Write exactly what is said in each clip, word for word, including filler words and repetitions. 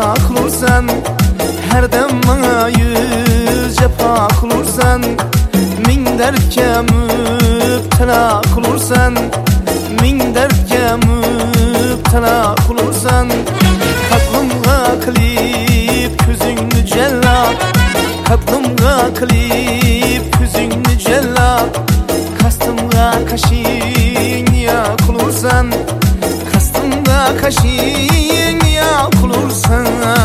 cefa kılırsan, her dem bana yüz cefa kılırsan, min dertke müptela kılırsan, min dertke müptela kılırsan, katlımga kılip küzüngni cellat, katlımga kılip küzüngni cellat, kastımga kaşin ya kılırsan, kastımga kaşin ya kılırsan,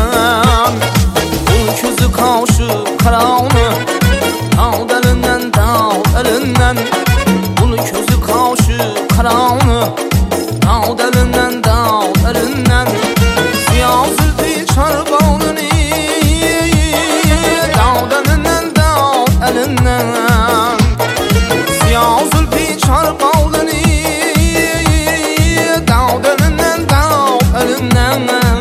ul közü kavşu karavunu, dağ delinden dağ elinden, ul közü kavşu karavunu, dağ delinden dağ elinden, siyah zülfü çarbağını, dağ delinden dağ elinden, siyah zülfü çarbağını, dağ delinden dağ elinden.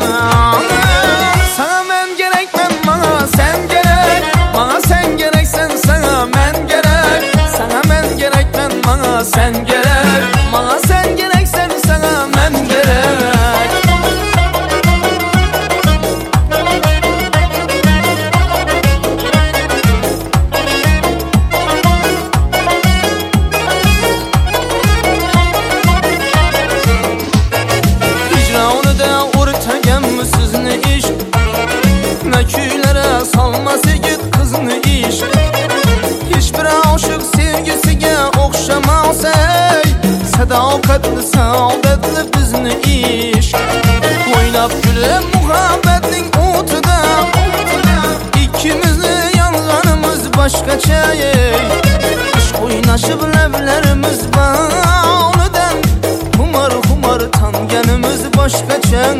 Sana ben gerek, ben bana sen gerek, bana sen gereksen sana ben gerek, sana ben gerek, ben bana sen gerek, bana sen gereksen sana ben gerek. Hicranı da ortagam sizni iş, ne küylere salması git kızını iş. Hiçbir aşık sevgisine okşamaz ey, sadakatli saadetli bizni iş. Oynap gülüm muhabbetin otuda, İkimizni yanganımız başkaça ey. Aşk oynaşıp levlerimiz bağlıdan, humar humar tangenimiz başkaça.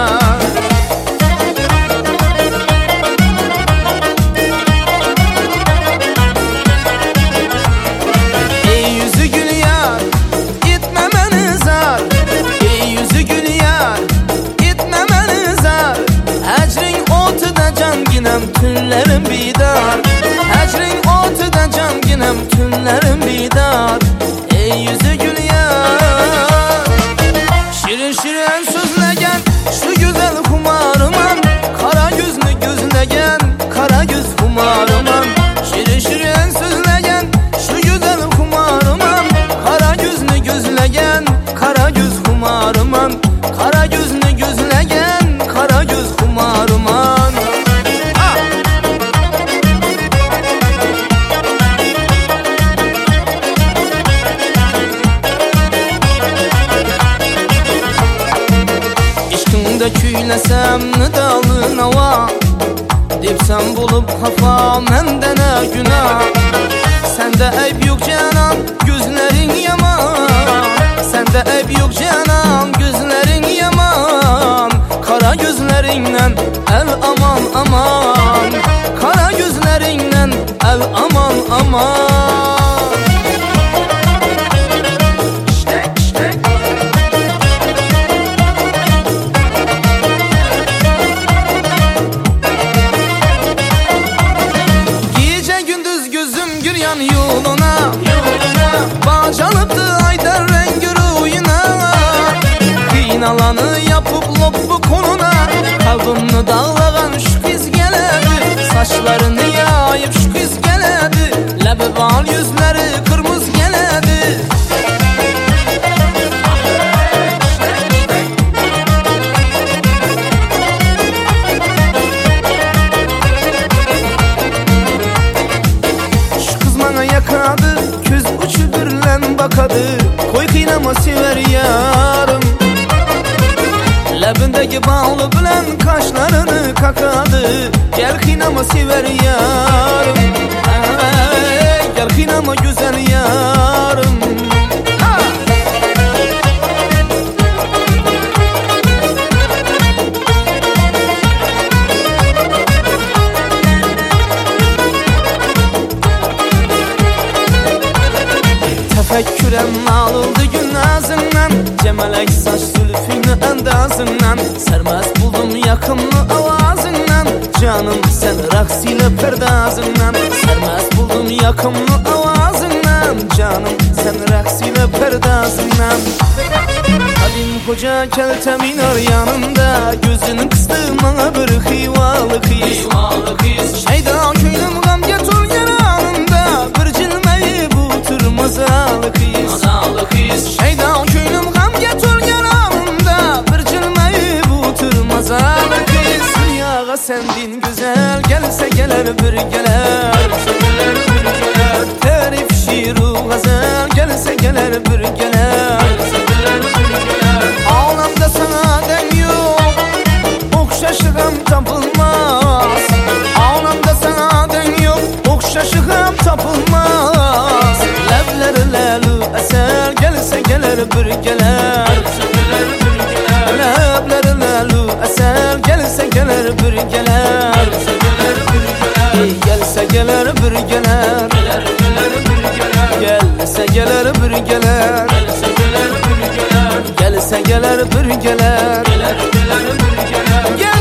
Ey yüzü gül yar, gitme beni zar, ey yüzü gül yar, gitme beni zar. Ecrin otuda can ginem tünlerim bidar, ecrin otuda can ginem tünlerim bidar. Ey yüzü gül yar, şirin şirin sözlegen şu güzel humarıman, kara gözlü gözlegen kara göz humarıman. Şirin şirin sözlegen şu güzel humarıman, kara gözlü gözlegen kara göz humarıman, kara gözlü gözlegen kara göz humarıman. Ah! İşkinde küylesem ne dalın hava, depsem bulup hafa mende ne günah. Sende eyb yok canan, gözlerin yaman, sende eyb yok canan, gözlerin yaman. Kara gözlerinden el aman aman, kara gözlerinden el aman aman. Yoluna, yoluna bağcalıptı aydan rengi ruyuna, kıynalanı yapıp loppu konuna, kalbimni dağlagan şu kız geledi, saçlarını yayıp şu kız geledi, lebi bal yüzleri kırmızı geledi. Yakadı, köz uçu birlen bakadı, koy kıynama sever yarım. Lebindeki bağlı bilen kaşlarını kakadı, gel kıynama sever yarım. Hey, gel kıynama güzel yarım. Ha! Tefekkürem alıldı gün ağzından, cemalek saç zülfünü endazından, sermez buldum yakınlı avazından, canım sen raksiyle perdazından, sermez buldum yakınlı avazından, canım sen raksiyle perdazından. Kadim hoca keltem iner yanımda, gözünü kıstı bana bir hıyvalı kız. Şeyda köylüm gam getir yanımda, bir cilmeyi bu tür mazalı kız. Şeyda köylüm gam getir yanımda, bir cilmeyi bu tür mazalı kız. Dünyaga sendin güzel, gelse gelir bir geler. Terif şiiru gazel, gelse gelir bir geler. Ağlamda sana den yok, okşaşığım tapılmaz. Ağlamda sana den yok, okşaşığım tapılmaz. Lebleri lelu eser, gelse gelir bir geler. Lebleri lelu eser, gelse gelir bir geler. Gelse gelir bir geler. Gelse gelir bir geler. Gelse gelir bir geler.